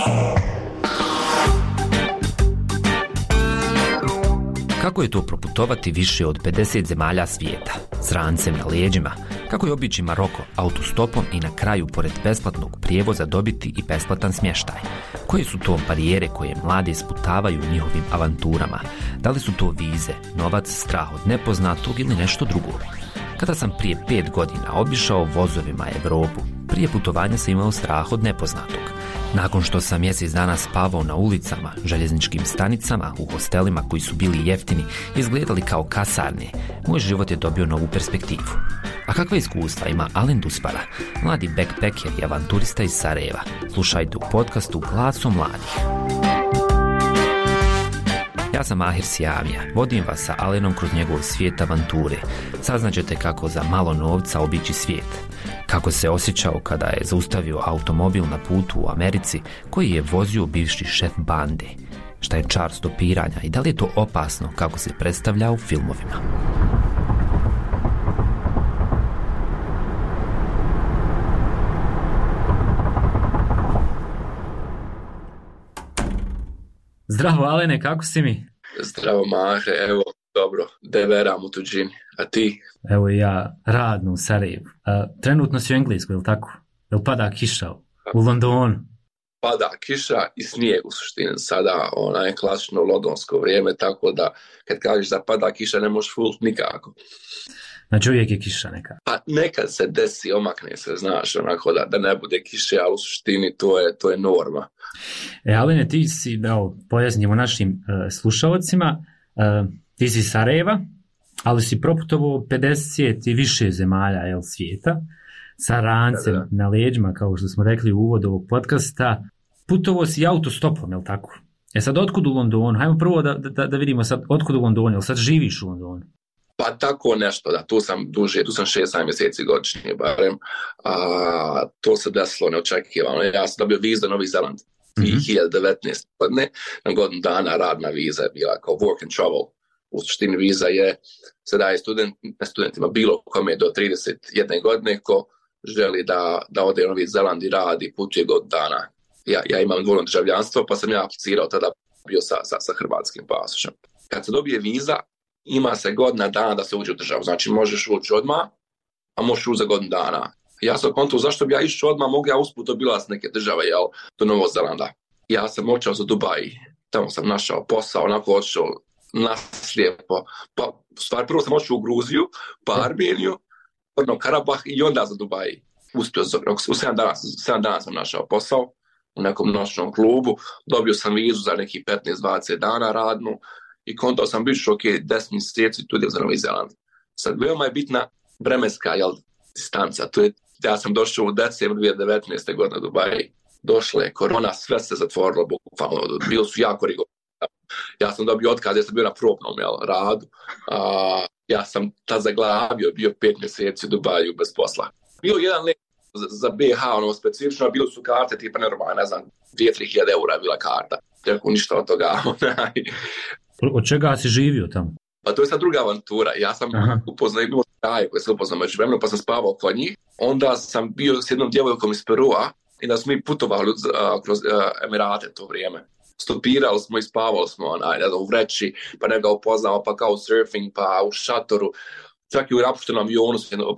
Kako je to proputovati više od 50 zemalja svijeta, s rancem na leđima? Kako je obići Maroko autostopom i na kraju, pored besplatnog prijevoza, dobiti i besplatan smještaj? Koje su to barijere koje mlade sputavaju u njihovim avanturama? Da li su to vize, novac, strah od nepoznatog ili nešto drugo? Kada sam prije 5 godina obišao vozovima Europu, prije putovanja sam imao strah od nepoznatog. Nakon što sam mjesec dana spavao na ulicama, željezničkim stanicama, u hostelima koji su bili jeftini, izgledali kao kasarne, moj život je dobio novu perspektivu. A kakva iskustva ima Alen Duspara, mladi backpacker i avanturista iz Sarajeva? Slušajte u podcastu Glasom mladih. Ja sam Mahir Sijamija, vodim vas sa Alenom kroz njegov svijet avanture. Saznaćete kako za malo novca obići svijet. Kako se osjećao kada je zaustavio automobil na putu u Americi koji je vozio bivši šef bande. Šta je čar stopiranja i da li je to opasno kako se predstavlja u filmovima? Zdravo Alene, kako si mi? Zdravo Mahe, evo, dobro, deveram u tuđini, a ti? Evo i ja, radno u Sarajevu. Trenutno si u Engleskoj, ili tako? Jel pada kiša u Londonu? Pada kiša i snijeg u suštini, sada je klasično londonsko vrijeme, tako da kad kažeš da pada kiša ne možeš fult nikako. Znači uvijek je kiša neka? Pa nekad se desi, omakne se, znaš, onako da ne bude kiše, ali u suštini to je norma. Alene, ti si, pojasnimo našim slušalcima, ti si iz Sarajeva, ali si proputovao 50 i više zemalja svijeta, sa rancem na leđima, kao što smo rekli u uvodu ovog podcasta. Putovao si autostopom, jel tako? Sad, otkud u Londonu? Hajmo prvo da vidimo sad, otkud u Londonu, jel sad živiš u Londonu? Pa tako nešto, da, tu sam duže, tu sam 6-7 mjeseci godišnje barem, to se desilo neočekivano. Ja sam dobio vizu za Novi Zeland 2019. godine, na godinu dana radna viza je bila kao work and travel. U suštini viza se daje studentima bilo kome do 31 godine ko želi da ode u Novi Zeland i radi, putuje godinu dana. Ja imam dvojno državljanstvo, pa sam ja aplicirao tada bio sa hrvatskim pasošem. Kad se dobije viza, ima se godina dana da se uđe u državu. Znači možeš ući odmah, a možeš ući za godinu dana. Ja sam kontu zašto bi ja išao odmah, mogu ja usput obilaziti neke države, do Novog Zelanda. Ja sam otišao za Dubai, tamo sam našao posao, onako otišao naslijepo. Pa, u stvari, prvo sam otišao u Gruziju, pa Armeniju, Karabah i onda za Dubai. Uspio u 7 dana sam našao posao u nekom noćnom klubu, dobio sam vizu za nekih 15-20 dana radnu i kontao sam biti 10 mjeseci tu za Novi Zeland. Sad, veoma je bitna vremenska distanca. Ja sam došao u decembru 2019. godine u Dubai. Došla je korona, sve se zatvorilo, bukvalno, bilo su jako rigorozno. Ja sam dobio otkaz, ja sam bio na probnom radu. Ja sam tad zaglavio, bio 5 mjeseci u Dubaju bez posla. Bio jedan let za BH, specifično, bilo su karte tipa normalno, ne znam, 2-3 hiljade eura je bila karta. Rekao, ništa od toga. Od čega si živio tamo? Pa to je sad druga avantura. Ja sam upoznao traje koje sam upoznao među vremenu, pa sam spavao kod njih. Onda sam bio s jednom djevojkom iz Perua i da smo mi putovali kroz Emirate to vrijeme. Stopirali smo i spavali smo u vreći, pa ne ga upoznamo, pa kao surfing, pa u šatoru. Čak i u napuštenom avionu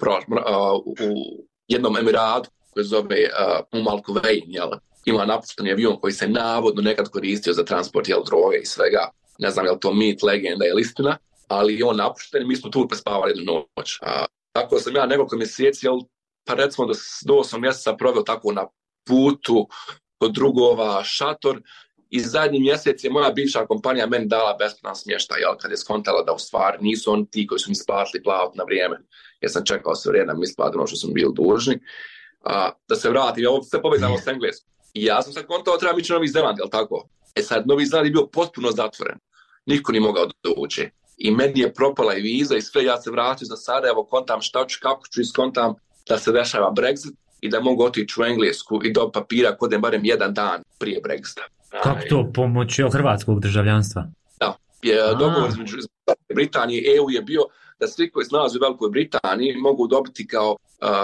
u jednom Emiratu koji zove Al Quwain, ima napušteni avion koji se navodno nekad koristio za transport droge i svega. Ne znam je li to mit, legenda ili istina, ali on napušten i mi smo tu prespavali jednu noć. Tako sam ja nekoliko mjeseci, pa recimo do 8 mjeseca proveo tako na putu kod drugova, šator, i zadnji mjesec je moja bivša kompanija meni dala besplatan smještaj, kad je skontala da u stvari nisu oni ti koji su mi isplatili plavat na vrijeme, jer sam čekao sve vrijeme da mi isplati ono što sam bili dužni. Da se vratim, ovo sve povezano s engleskom. I ja sam sad kontao, trebam ići na Novi Zeland, jel tako? Sad, Novi Zeland je bio potpuno zatvoren. Niko nije mogao doći. I meni je propala i viza i sve, ja se vratio za Sarajevo, kontam šta ću, kako ću iskontam da se dešava Brexit i da mogu otići u Englesku i do papira kodem barem jedan dan prije Brexita. Kako to pomoći od hrvatskog državljanstva? Da, dogovor između Britanije i EU je bio da svi koji se nalaze u Velikoj Britaniji mogu dobiti kao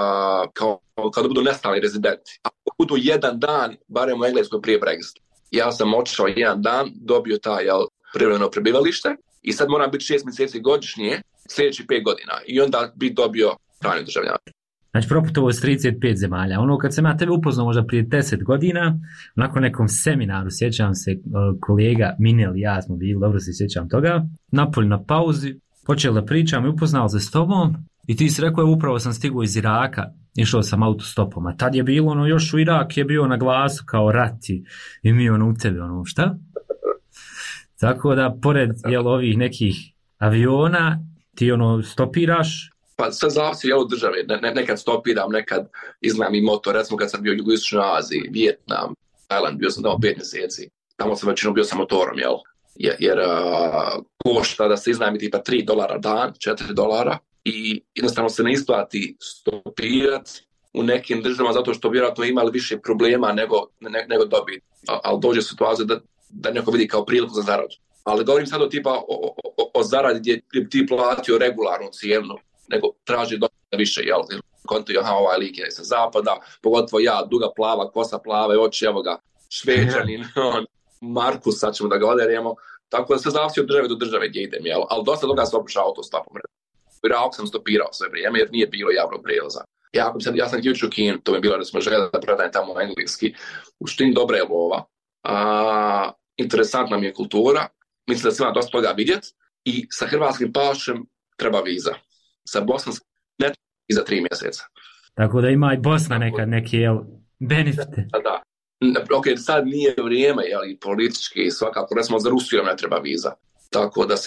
da budu nestalni rezidenti. Ako budu jedan dan, barem u Engleskoj prije Brexita. Ja sam otišao jedan dan, dobio taj privremeno prebivalište i sad moram biti 6 mjeseci godišnje, sljedeći 5 godina i onda bi dobio trajno državljanstvo. Znači, proputovo s 35 zemalja. Ono, kad sam ja tebe upoznao možda prije 10 godina, nakon nekom seminaru, sjećam se, kolega Minel i ja smo bili, dobro se sjećam toga, napolju na pauzi, počeli da pričam i upoznao se s tobom i ti si rekao, upravo sam stigao iz Iraka, išao sam autostopom, a tad je bilo, još u Irak je bio na glasu kao rati i mi u tebi, šta? Tako da, pored ovih nekih aviona, ti stopiraš. Pa sve zavisi od države, nekad stopiram, nekad iznam i motor, recimo kad sam bio u Jugoistočnoj Aziji, Vijetnam, Tajland, bio sam tamo 5 mjeseci, tamo sam većinom bio sa motorom, jer košta da se iznajmi tipa $3 dan, $4 i jednostavno se ne isplati stopirat u nekim državama zato što vjerojatno imali više problema nego dobiti, ali dođe situacija da neko vidi kao priliku za zaradu. Ali govorim sad o zaradi gdje ti platio regularnu cijenu, nego traži dosta više, kontuju, ovaj lik je sa zapada, pogotovo ja, duga plava, kosa plave, oči, evo ga, Šveđanin, Markus, sad ćemo da ga oderemo, tako da se zavisi od države do države gdje idem, ali dosta toga sam opušao autostopom. U Iraku sam stopirao sve vrijeme jer nije bilo javnog prijevoza. Ja sam htio u Kinu, to mi je bilo da smo željeli da predajem tamo engleski, u štini dobra je lova, interesantna mi je kultura, mislim da se ima dosta toga vidjeti i sa hrvatskim pašem treba viza. Sa bosanskim ne treba viza 3 mjeseca. Tako da ima i Bosna nekad neke benefite. Da. Ok, sad nije vrijeme, politički i svakako, recimo za Rusiju ne treba viza. Tako da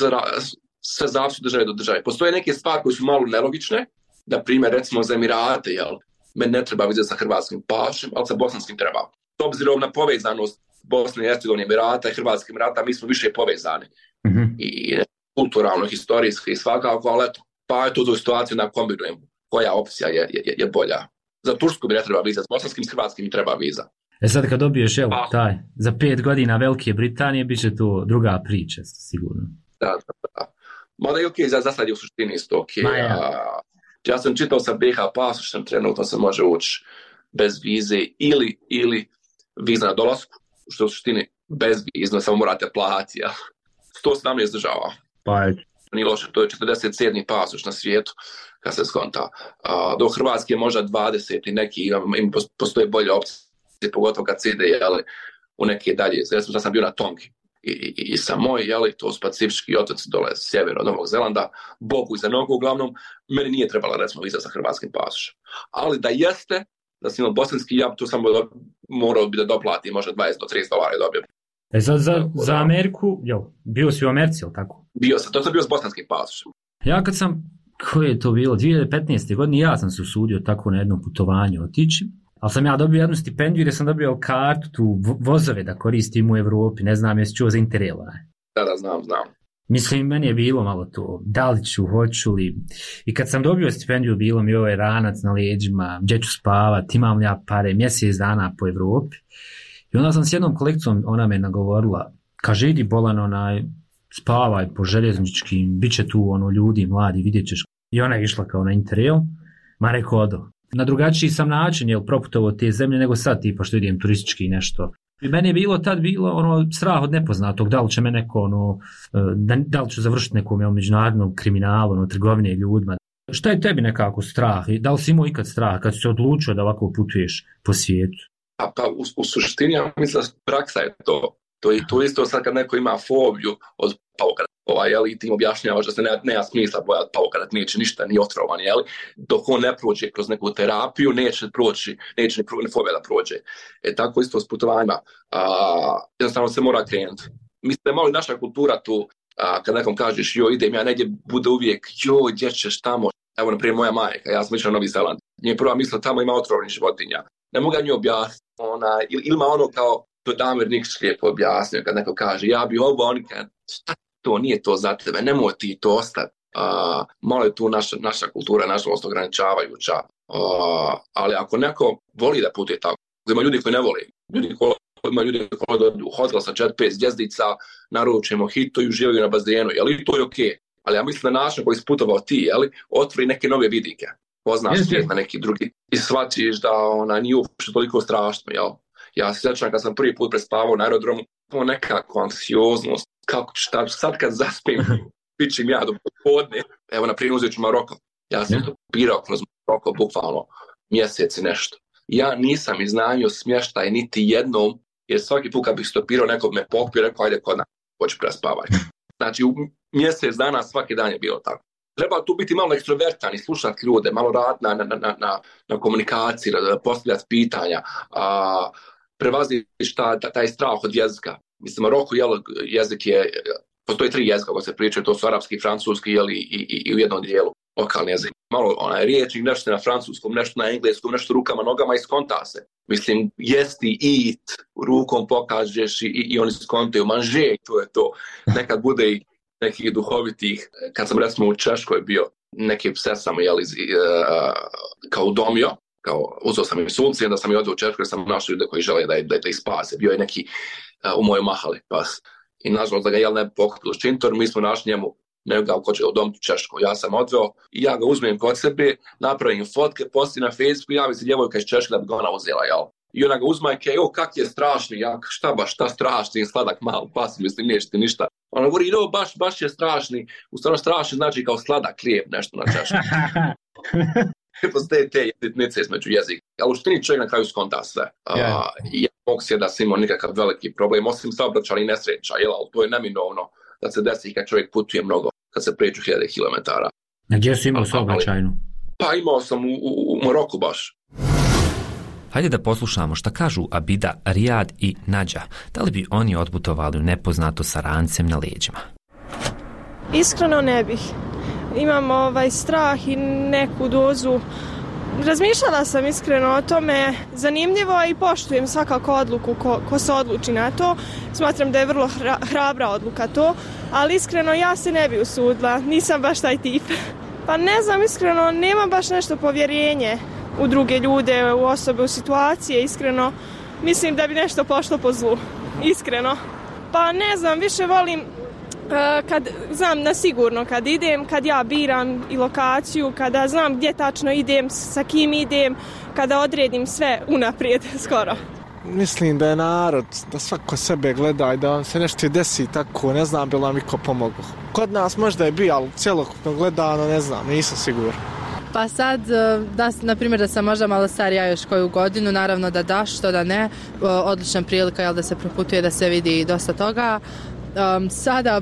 sve zavisi države do države. Postoje neke stvari koje su malo nelogične, da primjer recimo za Emirate, meni ne treba viza sa hrvatskim pašem, ali sa bosanskim treba. S obzirom na povezanost Bosne i Hercegovine, Emirata i Hrvatskih Emirata, mi smo više povezani. Mm-hmm. I kulturalno, historijski i svakako, ali eto, pa je tu situaciju da kombinujemo koja opcija je bolja. Za Tursku bi ne treba viza, s bosanskim i hrvatskim mi treba viza. Sad kad dobiješ za 5 godina Velike Britanije, bit će to druga priča, sigurno. Da. Mada je ok, za sad je u suštini isto ok. Ja sam čitao sa BiH pasošem, trenutno se može ući bez vize ili viza na dolasku, što je u suštini bez vizno, samo morate platiti. 117 država. Pa je. Nije loše, to je 47. pasoš na svijetu, kad se skonta. Do Hrvatske je možda 20 i neki, postoje bolje opcije, pogotovo kad se ide u neke dalje. Ja sam bio na Tongi i Samoj, to su pacifički otoci dole sjevera od Novog Zelanda, boku iza nogu uglavnom, meni nije trebala recimo viza sa hrvatskim pasošem. Ali da jeste, da sam imao bosanski, ja tu sam morao bi da doplati možda $20 do $30 dobio. Za Ameriku, bio si u Americi, ili tako? Bio sam, to sam bio s bosanskim pasošem. Ja kad sam, koje je to bilo, 2015. godine, ja sam se usudio tako na jednom putovanju otići, ali sam ja dobio jednu stipendiju jer sam dobio kartu, tu vozove da koristim u Evropi, ne znam jesi čuo za Interraila. Da, znam. Mislim, meni je bilo malo to, da li ću, hoću li. I kad sam dobio stipendiju, bilo mi ovaj ranac na leđima, gdje ću spavat, imam li ja pare, mjesec dana po Evropi. I onda sam s jednom kolekcijom, ona me nagovorila, kaže, idi bolan, spavaj po željezničkim, bit će tu ljudi, mladi, vidjet ćeš. I ona je išla kao na Interrail, ma rekao, odo. Na drugačiji sam način, proputovao te zemlje nego sad, tipa što idem turistički nešto. I meni je tad bilo strah od nepoznatog, da li će me neko, da li ću završiti nekom međunarodnom kriminalu, trgovine ljudima. Šta je tebi nekako strah? Da li si imao ikad strah kad si se odlučio da ovako putuješ po svijetu? Pa u suštini, ja mislim da praksa je to. To je isto sad kad neko ima fobiju od paukara, i ti im objašnjavaš da se nema smisla bojati paukara, neće ništa, ni otrovan, dok on ne prođe kroz neku terapiju, neće ni fobija da prođe. Tako isto s putovanjima, jednostavno se mora krenuti. Mislim da je malo naša kultura tu, kad nekom kažeš, idem ja negdje, bude uvijek, gdje ćeš tamo, evo naprijed moja majka, ja sam išao na Novi Zeland, nje prva misla tamo ima otrovnih životinja, ne mogu nju objasniti, ili ima kao to Damir Nikšić lijepo objasnio kad neko kaže ja bi ovo, oni kad šta to nije to za tebe, nemoj ti to ostati. Malo je tu naša kultura nažalost ograničavajuća, ali ako neko voli da putuje tako, ima ljudi koji ne voli, ima ljudi koji dođu u hotel sa 4-5 zvjezdica, naručimo hito i uživaju na bazenu, ali to je ok, Ali ja mislim da način koji si putovao ti, otvori neke nove vidike. Poznaš svijet na neki drugi i shvatiš da nije uopšte toliko strašno, jel? Ja se sjećam kad sam prvi put prespavao na aerodromu, nekako anksioznost, kako sad kad zaspim, pičim ja do podne. Evo, na primjer, uzet ću Maroko. Ja sam stopirao kroz Maroko bukvalno mjesec i nešto. Ja nisam iznajmio smještaj niti jednom, jer svaki put kad bih stopirao, nekog me pokupio, rekao, ajde kod nas, hoću prespavati. Znači, u mjesec dana svaki dan je bilo tako. Treba tu biti malo ekstrovertan i slušati ljude, malo raditi na komunikaciji, postavljati pitanja, prevaziš taj strah od jezika. Mislim, Maroko, jezik je, postoji 3 jezika koji se pričaju, to su arapski, francuski i u jednom dijelu lokalni jezik. Malo riječnik, nešto na francuskom, nešto na engleskom, nešto rukama, nogama i skonta se. Mislim, jesti, eat, rukom pokažeš i oni skontaju, manže, to je to. Nekad bude i nekih duhovitih, kad sam recimo u Češkoj bio, neke pse sam kao udomio, uzeo sam im sunce, onda sam i odio u Češkoj, sam našao ljude koji žele da ih spase. Bio je neki u mojoj mahali pas. I nažalost da ga ne pokupilo ščintor, mi smo našli njemu nego ga ukočio u dom u Češkoj. Ja sam odveo i ja ga uzmem kod sebe, napravim fotke, postim na Facebooku, javi se djevojka iz Češke da bi ga ona uzela, jel? I ona ga uzma i kaže, kak je strašni, šta strašni, sladak mal pas, mislim, neće ti ništa. Ona govori, baš je strašni, u stvarno strašni znači kao sladak lijep, nešto na Češkom. Postoje te jedinice između jezika, ali u štini čovjek na kraju skonta sve. I ja mogu se da sam imao nikakav veliki problem, osim saobraćajnih nesreća, ali to je neminovno da se desi kad čovjek putuje mnogo, kad se pređu 1000 kilometara. A gdje si imao saobraćajnu? Pa imao sam u Maroku baš. Hajde da poslušamo šta kažu Abida, Rijad i Nađa. Da li bi oni otputovali u nepoznato sa rancem na leđima? Iskreno ne bih. Imam strah i neku dozu. Razmišljala sam iskreno o tome. Zanimljivo i poštujem svakako odluku ko se odluči na to. Smatram da je vrlo hrabra odluka to, ali iskreno ja se ne bih usudila. Nisam baš taj tip. Pa ne znam, iskreno nemam baš nešto povjerenje u druge ljude, u osobe, u situacije, iskreno. Mislim da bi nešto pošlo po zlu, iskreno. Pa ne znam, više volim kad znam na sigurno kad idem, kad ja biram i lokaciju, kada znam gdje tačno idem, sa kim idem, kada odredim sve unaprijed skoro. Mislim da je narod, da svako sebe gleda i da vam se nešto desi tako, ne znam bi li vam iko pomogao. Kod nas možda je bio, ali cjelokupno gledano ne znam, nisam siguran. Pa sad, na primjer da sam možda malo starija još koju godinu, naravno da što da ne, odlična prilika da se proputuje, da se vidi dosta toga. Sada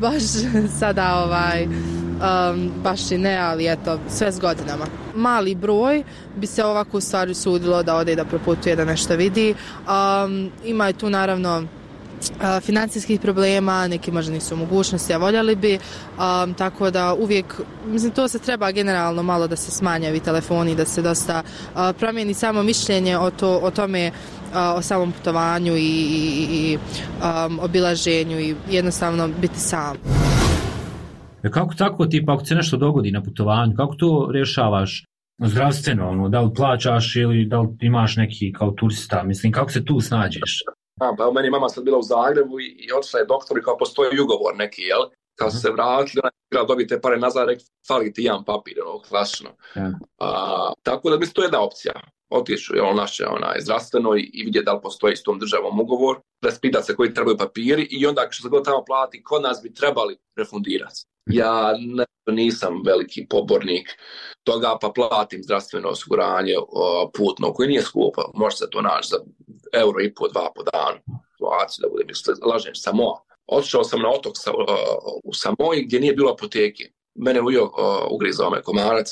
baš i ne, ali eto, sve s godinama. Mali broj bi se ovako u stvari sudilo da ode i da proputuje, da nešto vidi. Ima i tu naravno financijskih problema, neki možda nisu u mogućnosti, a voljeli bi, tako da uvijek, mislim, to se treba generalno malo da se smanje ovi telefoni, da se dosta promijeni samo mišljenje o tome, o samom putovanju i obilaženju i jednostavno biti sam. Kako tako, tipa, ako se nešto dogodi na putovanju, kako to rješavaš zdravstveno, da li plaćaš ili da li imaš neki kao turista, mislim, kako se tu snađeš? Pa meni mama sad bila u Zagrebu i otišla je doktor i kao postoji ugovor neki, jel? Kad su se vratili, ona je bila dobiti pare nazad, rekli, fali ti jedan papir, klasično. Tako da mislim, to je jedna opcija. Otišu naše zdravstveno i vidjeti da li postoji s tom državom ugovor, raspitati se koji trebaju papiri i onda što se god tamo plati, kod nas bi trebali refundirati. Ja nisam veliki pobornik toga, pa platim zdravstveno osiguranje putno, koji nije skupo, može se to naći za €1,5, €2 po danu. Situaciju da budem, lažem, Samoa. Otišao sam na otok u Samoji gdje nije bilo apoteke. Mene ugrizao me komarac,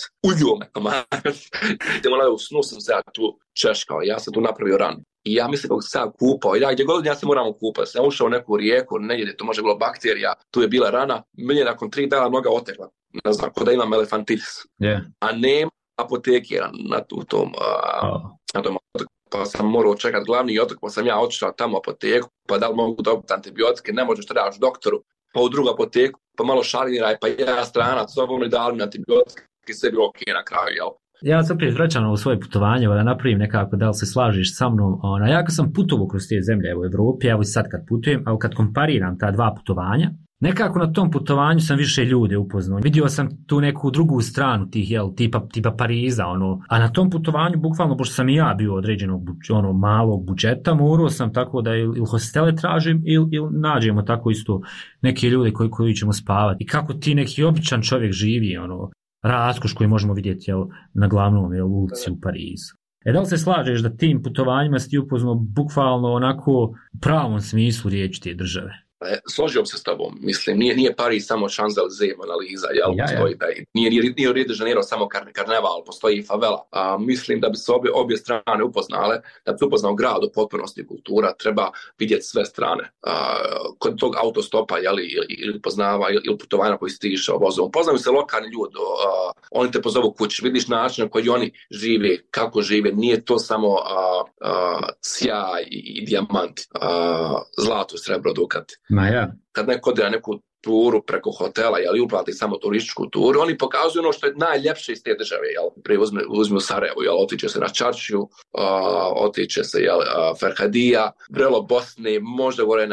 u snu sam se ja tu češkao, ja sam tu napravio ran. I ja mislim kako sam se kupao, ja gdje god ja se moram kupati, sam ušao u neku rijeku, negdje to može bilo bakterija, tu je bila rana, meni je nakon 3 dana noga otekla, ne znam, kod da imam elefantitis, a nema apoteke na tom otoku, pa sam morao čekati glavni otok, pa sam ja otišao tamo apoteku, pa da li mogu dobiti antibiotike, ne možeš trebaš doktoru, pa u drugu apoteku, pa malo šaliniraj, pa ja stranac, mi dali mi antibiotike i sve bilo okej na kraju, jel? Ja se opet vraćam u svoje putovanje, da napravim nekako, da li se slažiš sa mnom. Ja kad sam putovao kroz te zemlje u Evropi, evo i sad kad putujem, ali kad kompariram ta dva putovanja, nekako na tom putovanju sam više ljude upoznao. Vidio sam tu neku drugu stranu tih, tipa Pariza, a na tom putovanju, bukvalno, pošto sam i ja bio određenog malog budžeta, morao sam tako da ili hostele tražim ili nađemo tako isto neke ljude koji ćemo spavati. I kako ti neki običan čovjek živi, raskoš koji možemo vidjeti na glavnom ulici u Parizu. Da li se slažeš da tim putovanjima si upoznao bukvalno onako u pravom smislu riječi te države? Složio se s tobom, mislim, nije Pariz samo Champs-Élysées, Mona Lisa, postoji taj, nije Rio de Janeiro samo karneval, postoji i favela. Mislim da bi se obje strane upoznale, da bi se upoznao grad u potpunosti i kultura, treba vidjeti sve strane. Kod tog autostopa, ili poznava, ili putovanja koji si išao vozom, poznaju se lokalni ljudi, oni te pozovu kući, vidiš način na koji oni žive, kako žive, nije to samo sjaj i dijamant, zlato, srebro, dukat. Kad neko ode na neku turu preko hotela, uplati samo turističku turu, oni pokazuju ono što je najljepše iz te države. Prije uzmi u Sarajevo, otiče se na Čaršiju, otiče se Ferhadija, Vrelo Bosne, možda gore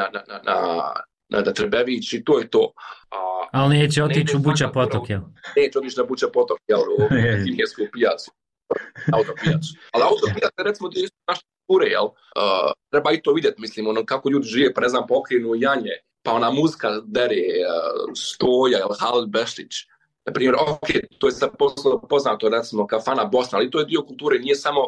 na Trebević, i to je to. Ali neće otići u Buča potok, Neće otići na Buča potok, u Kinjesku pijacu, autopijacu. Ali autopijac, recimo, gdje su naše ture, treba i to vidjeti, mislim, kako ljudi žive, pa ne znam, pokrenu janje, pa ona muzika dere, Stoja ili Halil Bešić. Na primjer, to je sad poznato, recimo, kafana Bosna, ali to je dio kulture, nije samo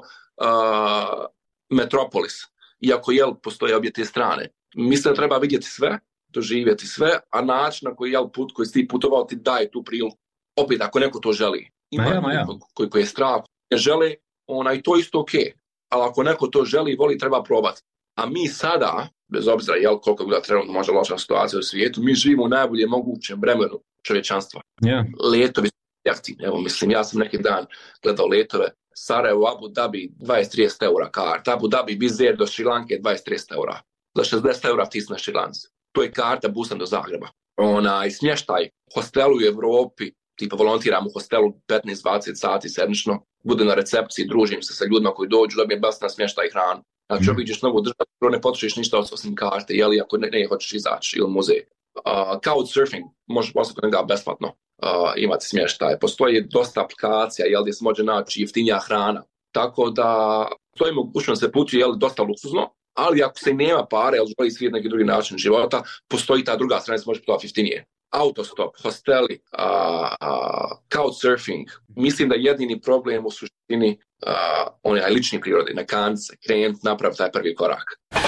metropolis, iako postoje obje te strane. Mislim da treba vidjeti sve, doživjeti sve, a način na koji put koji si ti putovao ti daje tu priliku. Opet, ako neko to želi. Ima koji je strah, ne žele, i to isto okej. Ali ako neko to želi i voli, treba probati. A mi sada, bez obzira koliko bi trenutno možda loša situacija u svijetu, mi živimo u najbolje mogućem vremenu čovječanstva. Letovi su jeftini. Evo, mislim, ja sam neki dan gledao letove. Sarajevo, Abu Dhabi, 20-30 eura karta. Abu Dhabi, Bizer do Šrilanke, 20-30 eura. Za 60 eura ti si na Šrilanci. To je karta busom do Zagreba. Smještaj, hostelu u Evropi, tipa volontiram u hostelu 15-20 sati sedmično, budem na recepciji, družim se sa ljudima koji dođu, dobijem besplatan smještaj i hranu. Znači, obiđeš novu državu, ne potrošiš ništa osim karte, ako ne hoćeš izaći ili muzej. Couchsurfing, možeš poslati nekada besplatno imati smještaj. Postoji dosta aplikacija, gdje se može naći jeftinija hrana. Tako da, to je mogućnost se putuje, dosta luksuzno, ali ako se nema pare, želi svijet neki drugi način života, postoji ta druga strana, se može putovati jeftinije. Autostop, hosteli, couchsurfing. Mislim da jedini problem u suštini onaj lični prirodi, na kance, krenuti, napraviti taj prvi korak.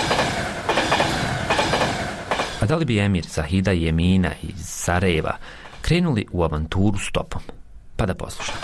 A da li bi Emir, Zahida i Emina iz Sarajeva krenuli u avanturu stopom? Pa da poslušamo.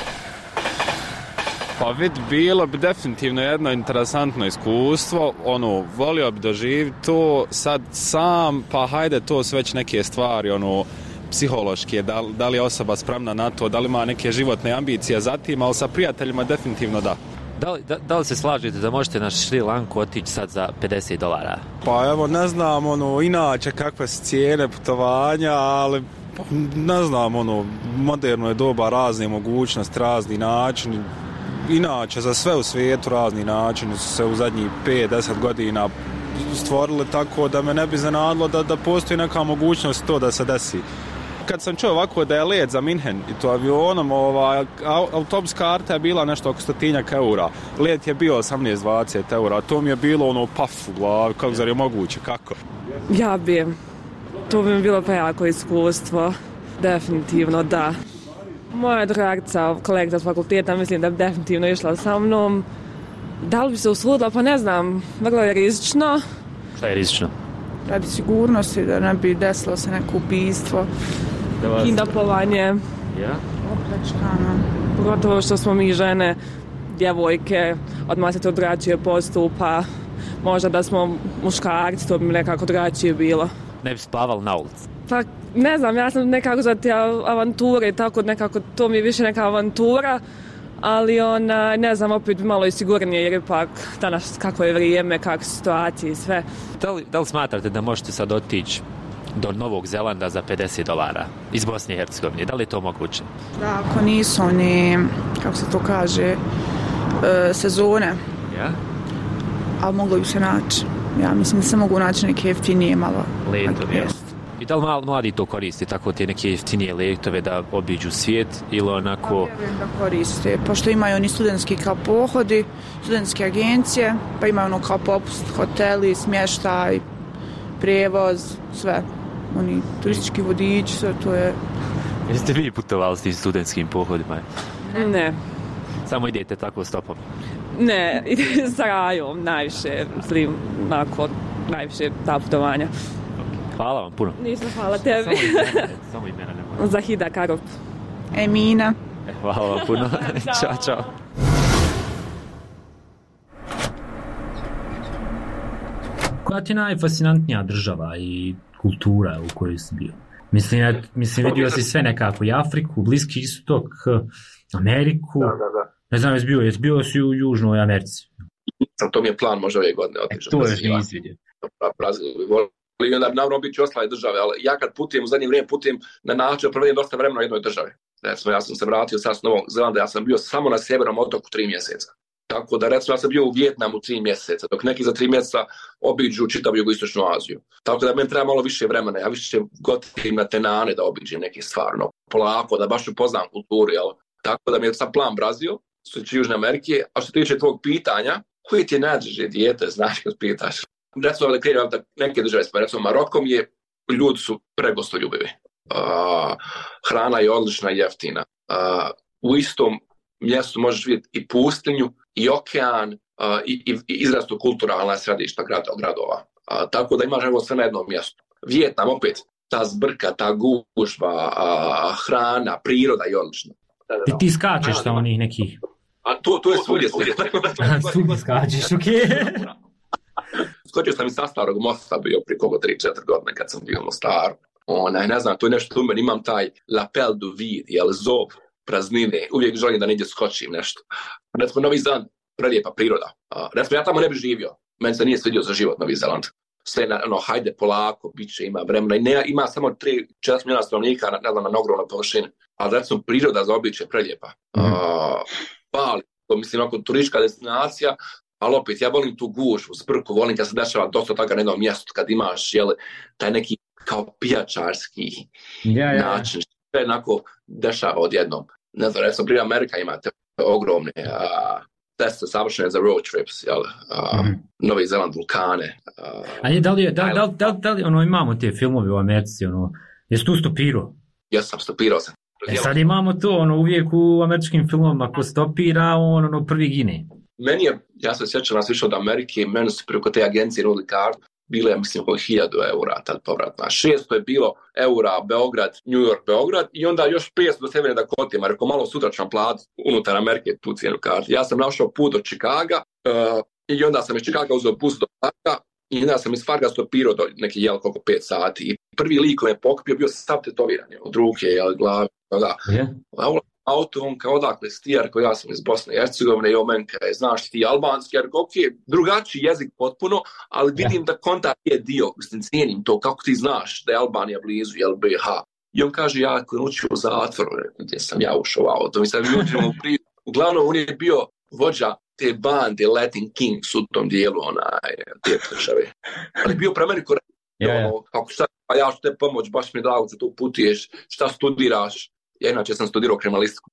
Pa bilo bi definitivno jedno interesantno iskustvo, volio bi doživjeti to sad sam, pa hajde to su već neke stvari, psihološke, da li je osoba spremna na to, da li ima neke životne ambicije za tim, ali sa prijateljima definitivno da. Da li se slažete da možete na Šri Lanku otići sad za $50? Pa evo, ne znam, inače kakve su cijene putovanja, ali ne znam, moderno je doba, razne mogućnosti, razni načini. Inače, za sve u svijetu razni načini su se u zadnjih 5-10 godina stvorili, tako da me ne bi iznenadilo da postoji neka mogućnost to da se desi. Kad sam čuo ovako da je let za Minhen i to avionom, autobus karta je bila nešto oko 100 eura. Let je bio 18-20 eura, to mi je bilo paf u glavi, kako zar je moguće, kako? Ja bi, to bi mi bilo pa jako iskustvo, definitivno da. Moja drugarica, kolegica s fakulteta, mislim da bi definitivno išla sa mnom. Da li bi se usudila, pa ne znam, vrlo je rizično. Šta je rizično? Radi sigurnosti, da ne bi desilo se neko ubijstvo, kidnapovanje, opljačkano. Pogotovo što smo mi žene, djevojke, odmah se to drugačije postupa. Možda da smo muškarci, to bi mi nekako drugačije bilo. Ne bi spavali na ulici? Pa ne znam, ja sam nekako za te avanture, tako nekako to mi je više neka avantura, ali ne znam, opet bi malo i sigurnije, jer ipak danas kako je vrijeme, kakve su situacije i sve. Da li smatrate da možete sad otići do Novog Zelanda za $50 iz Bosne i Hercegovine? Da li je to moguće? Da, ako nisu oni, kako se to kaže, sezone, ali moglo bi se naći. Ja mislim da se mogu naći neke jeftinije malo. Letovi. I da li mladi to koristi, tako te neke jeftinije letove da obiđu svijet ili onako... Ja vjerujem da koriste, pošto imaju oni studentski kao pohodi, studentske agencije, pa imaju ono kao popust, hoteli, smještaj, prijevoz, sve. Oni turistički vodiči, sve to je... Jeste vi putovali s tim studentskim pohodima? Ne. Samo idete tako stopom? Ne, ide sa rajom najviše, mislim, najviše ta putovanja. Hvala vam puno. Ništa, hvala tebi. Samo imena ne moram. Zahida Karop. Emina. Hvala vam puno. Ćao, čao. Koja ti je najfascinantnija država i kultura u kojoj si bio? Mislim, vidio si sve nekako, i Afriku, Bliski istok, Ameriku. Da. Ne znam, jesi bio si u Južnoj Americi. To mi je plan možda ove godine otići. To je nisi vidio. I onda naravno biti ostale države, ali ja kad putujem, u zadnje vrijeme putujem na način da provedim dosta vremena u jednoj državi. Recimo, ja sam se vratio sad s Novog Zelanda, ja sam bio samo na sjevernom otoku 3 mjeseca. Tako da, recimo, ja sam bio u Vijetnamu 3 mjeseca, dok neki za 3 mjeseca obiđu čitavu jugoistočnu Aziju. Tako da meni treba malo više vremena, ja više gotivim na tenane da obiđem neke stvari, polako, da baš upoznam kulturu, jel? Tako da mi je sad plan Brazil, što tiče Južne Amerike, a što se tiče tvog pitanja, koji ti je najdraže dijete, znaš kad pitaš? Recimo, da krenem neke države, recimo Marokom ljudi su pregostoljubivi. Hrana je odlična i jeftina. U istom mjestu možeš vidjeti i pustinju, i okean, i izrazito kulturalna središta gradova. Tako da imaš sve na jednom mjestu. Vijetnam opet, ta zbrka, ta gužva, hrana, priroda je odlična. Ti skačeš sa onih nekih... To je svudje. Svudje skačeš, okej. Skočio sam i sa Starog mosta, bio prije 3-4 godine kad sam bio u Mostaru. Ne znam, to je nešto u meni, imam taj lapel du vide, zov praznine, uvijek želim da negdje skočim nešto. Recimo, Novi Zeland, prelijepa priroda. Recimo, ja tamo ne bi živio, meni se nije svidio za život Novi Zeland. Sve, hajde polako, bit će, ima vremena. Ima samo 3-4 milijuna stanovnika na ogromnoj površini. Ali recimo, priroda za običaj prelijepa. Bali, to mislim, turistička destinacija, ali opet, ja volim tu gužvu, zbrku, volim kad se dešava dosta toga na jednom mjestu, kad imaš, taj neki kao pijačarski način, što je onako dešava odjednom. Ne znam, recimo, prije Amerika imate ogromne teste savršene za road trips, Novi Zeland, vulkane. Da li imamo te filmove u Americi, jesi tu stopirao? Ja sam stopirao sam. Sad imamo to, uvijek u američkim filmama, ko stopira, prvi gine. Meni je, ja se sjećam nas više od Amerike, meni su preko te agencije nudili kartu, bilo je, mislim, oko 1000 eura, tad povratna. 600 je bilo eura Beograd, New York, Beograd, i onda još 500 do Severne Dakote, jer ako malo sutra ću vam platiti unutar Amerike tu cijenu kartu. Ja sam našao put do Čikaga, i onda sam iz Čikaga uzeo bus do Farga, i onda sam iz Farga stopirao do neki, koliko 5 sati. I prvi lik koji me pokupio bio sav tetoviran, od ruke, glave, da. Auto, on kao odakle stijar, koji ja sam iz Bosne i Hercegovine, i on men kaj, znaš ti albanski, jer drugačiji jezik potpuno, ali vidim da konta je dio, mislim, cijenim to, kako ti znaš da je Albanija blizu, BiH. I on kaže, ja koji učio u zatvoru, gdje sam ja ušao u auto, mislim, uglavnom on je bio vođa te bande Latin Kings u tom dijelu, te države. Ali bio pre meni kako šta, a ja što te pomoć, baš mi drago, tu putuješ, šta studiraš. Ja inače sam studirao kriminalistiku,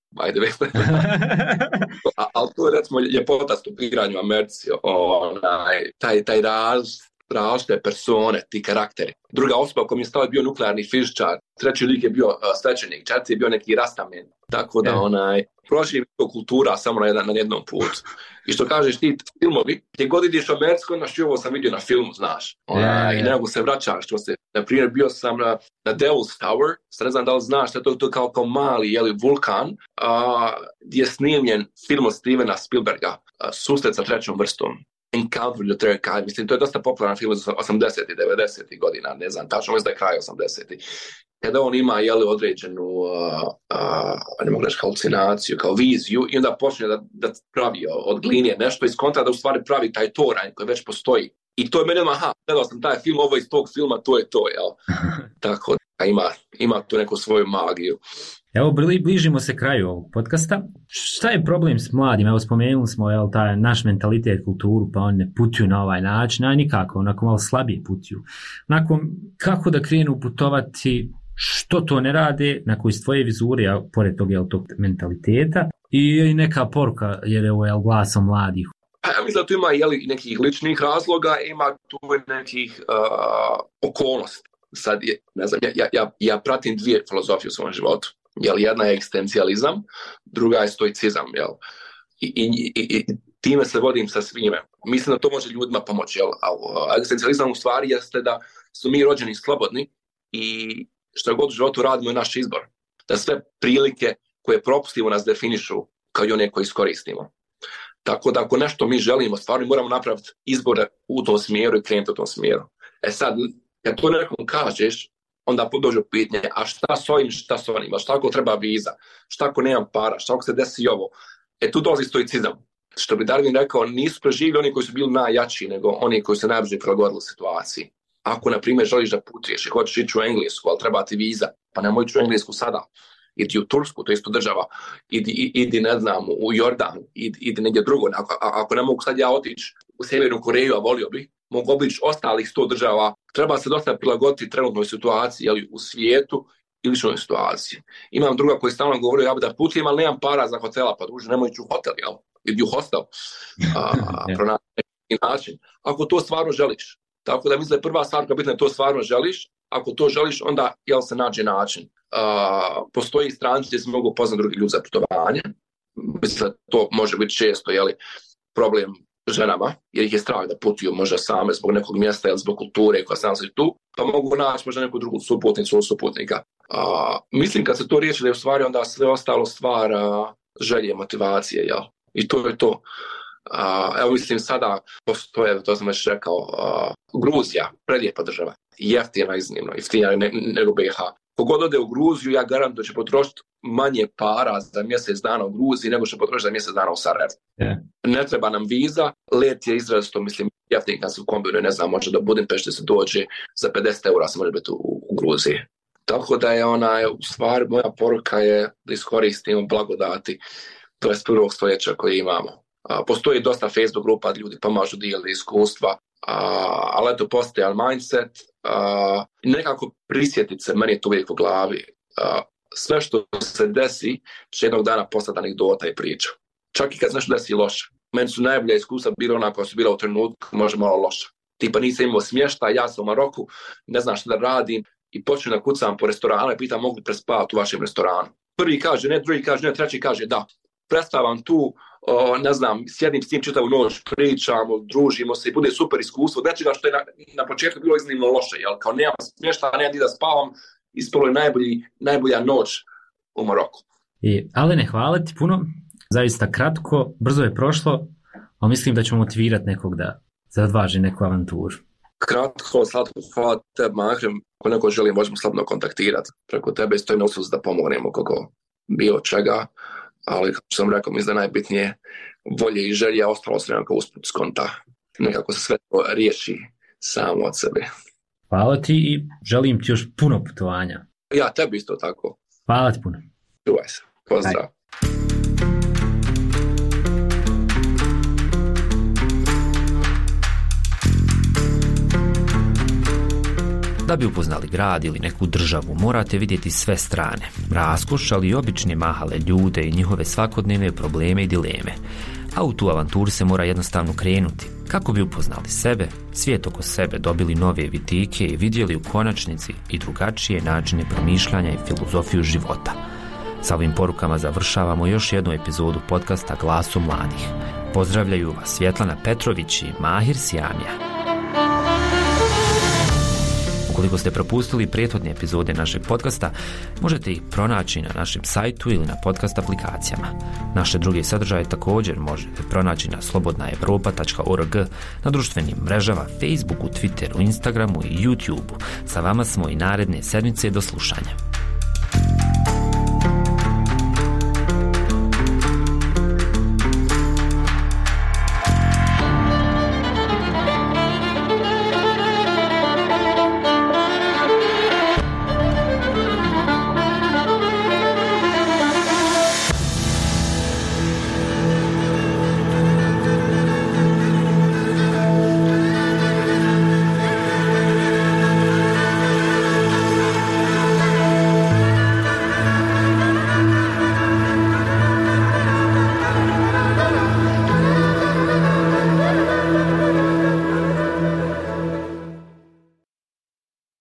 ali to je, recimo, ljepota stupiranju u Americi, taj različite persone, ti karakteri. Druga osoba koja mi je stao je bio nuklearni fizičar, treći lik je bio svećenik, četvrti je bio neki rastamen, tako da prošli je kultura samo na jednom putu. I što kažeš ti filmovi, gdje god ideš u Americku, ovo sam vidio na filmu, znaš. I ne mogu se vraćaš. Na primjer, bio sam na Devil's Tower, ne znam da li znaš, to je kao mali vulkan, gdje je snimljen film od Stevena Spielberga, Susret sa trećom vrstom. Encounter with the Third Kind. Mislim, to je dosta popularan film za 80-ih, 90-ih godina, ne znam, tačno mislim da je kraj 80-ih. Kada on ima određenu ne mogu reći halucinaciju, kao viziju, i onda počne da pravi od gline nešto iz kontra, da u stvari pravi taj toranj koji već postoji. I to je meni, gledao sam taj film, ovo iz tog filma, to je to, jel? Tako da ima tu neku svoju magiju. Evo, bližimo se kraju ovog podcasta. Šta je problem s mladim? Evo, spomenuli smo taj naš mentalitet, kulturu, pa oni ne putuju na ovaj način, a nikako, onako malo slabije putuju. Onako, kako da krenu putovati, što to ne rade, onako iz tvoje vizure, a pored tog, tog mentaliteta, i neka poruka, jer je ovo glasom mladih. Ja mislim da tu ima nekih ličnih razloga, ima tu nekih okolnosti. Sad, ne znam, ja pratim dvije filozofije u svom životu. Jedna je egzistencijalizam, druga je stoicizam. I time se vodim sa svime. Mislim da to može ljudima pomoći. Egzistencijalizam u stvari jeste da su mi rođeni slobodni i što god u životu radimo je naš izbor. Da sve prilike koje propustimo nas definišu kao i one koje iskoristimo. Tako da ako nešto mi želimo, stvarno moramo napraviti izbore u tom smjeru i krenuti u tom smjeru. Sad, kad to nekom kažeš, onda dođe pitanje, a šta s ovim, šta s onim, a šta ako treba viza, šta ako nemam para, šta ako se desi ovo. Tu dolazi stoicizam. Što bi Darwin rekao, nisu preživjeli oni koji su bili najjači, nego oni koji se najbrže prilagodili situaciji. Ako, na primjer, želiš da putuješ i hoćeš ići u Englesku, ali treba ti viza, pa nemoj ići u Englesku sada. Idi u Tursku, to je isto država, idi ne znam, u Jordan, idi negdje drugo. Ako ne mogu sad ja otići u Sjevernu Koreju, a volio bi, mogu obići ostalih 100 država. Treba se dosta prilagoditi trenutnoj situaciji, u svijetu ili ličnoj situaciji. Imam druga koji stalno govori, ja bi da putujem, ali nemam para za hotela, pa druže, nemoj ići u hotel, idi u hostel. Pronaći neki način. Ako to stvarno želiš. Tako da mislim da je prva stvar koja bitna je to stvarno želiš. Ako to želiš, onda se nađe način. Postoji stranci gdje se mogu poznati drugi ljudi za putovanje. Mislim da to može biti često problem ženama, jer ih je strah da putuju možda same zbog nekog mjesta ili zbog kulture koja se nalazi tu, pa mogu naći možda neku drugu suputnicu ili suputnika. Mislim kad se to riješi da je u stvari onda sve ostalo stvar želje, motivacije, i to je to. Evo mislim sada postoje, to sam već rekao, Gruzija, prelijepa država, jeftina iznimno, jeftina nego BiH. Kogod ode u Gruziju, ja garantujem da će potrošiti manje para za mjesec dana u Gruziji nego što potrošiti za mjesec dana u Sarajevu. Yeah. Ne treba nam viza, let je izrazito, mislim, jeftin kad se kombinuje, ne znam, može do Budimpešte se dođe, za 50 eura se može biti u Gruziji. Tako da je u stvari moja poruka je da iskoristimo blagodati 21. stoljeća koje imamo. Postoji dosta Facebook grupa, ljudi pomažu, dijeli iskustva, ali eto postoji mindset, nekako prisjetiti se, meni je to uvijek u glavi, sve što se desi će jednog dana postati anegdota i priča. Čak i kad se nešto desi loše. Meni su najbolja iskustva bila ona koja su bila u trenutku možda malo loša. Tipa nisam imao smještaj, ja sam u Maroku, ne znam što da radim i počnem da kucam po restoranu i pitam mogu li prespavati u vašem restoranu. Prvi kaže ne, drugi kaže ne, treći kaže da. Predstavam tu, ne znam, sjedim s tim čitavu noć, pričamo, družimo se i bude super iskustvo. Nečega što je na početku bilo iznimno loše, kao nemam smještaja, nemam di da spavam, ispalo je najbolja noć u Maroku. Alene, hvala ti puno, zaista kratko, brzo je prošlo, ali mislim da ćemo motivirati nekog da zadvaži neku avanturu. Kratko, slatko, hvala tebi, Mahrem. Ako neko želi, možemo slobodno kontaktirati. Preko tebe stoji na usluzi da pomognemo kako bilo čega. Ali kako sam rekao, mislim da najbitnije volje i želje, a ostalo se nekako usput skonta. Nekako se sve to riješi samo od sebe. Hvala ti i želim ti još puno putovanja. Ja, tebi isto tako. Hvala ti puno. Čuvaj se. Pozdrav. Aj. Da bi upoznali grad ili neku državu, morate vidjeti sve strane, raskoš, ali i obične mahale ljude i njihove svakodnevne probleme i dileme. A u tu avanturu se mora jednostavno krenuti, kako bi upoznali sebe, svijet oko sebe, dobili nove vidike i vidjeli u konačnici i drugačije načine promišljanja i filozofiju života. Sa ovim porukama završavamo još jednu epizodu podcasta Glasom mladih. Pozdravljaju vas Svjetlana Petrović i Mahir Sjamija. Ukoliko ste propustili prethodne epizode našeg podcasta, možete ih pronaći na našem sajtu ili na podcast aplikacijama. Naše druge sadržaje također možete pronaći na slobodnaevropa.org, na društvenim mrežama, Facebooku, Twitteru, Instagramu i YouTubeu. Sa vama smo i naredne sedmice, do slušanja.